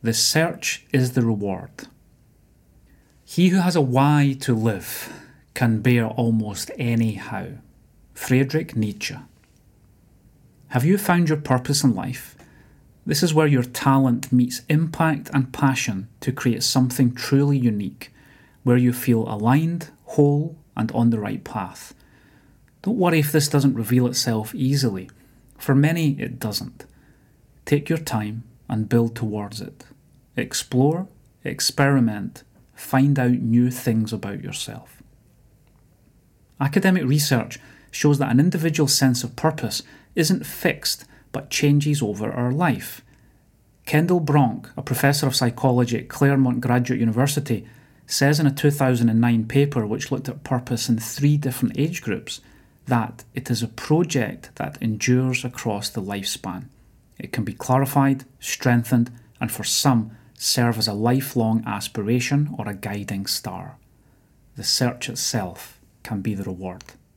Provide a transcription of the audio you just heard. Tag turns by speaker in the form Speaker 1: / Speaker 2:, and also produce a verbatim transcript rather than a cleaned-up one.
Speaker 1: The search is the reward. He who has a why to live can bear almost any how. Friedrich Nietzsche. Have you found your purpose in life? This is where your talent meets impact and passion to create something truly unique, where you feel aligned, whole, and on the right path. Don't worry if this doesn't reveal itself easily. For many, it doesn't. Take your time and build towards it. Explore, experiment, find out new things about yourself. Academic research shows that an individual's sense of purpose isn't fixed but changes over our life. Kendall Bronk, a professor of psychology at Claremont Graduate University, says in a two thousand nine paper which looked at purpose in three different age groups that it is a project that endures across the lifespan. It can be clarified, strengthened, and for some, serve as a lifelong aspiration or a guiding star. The search itself can be the reward.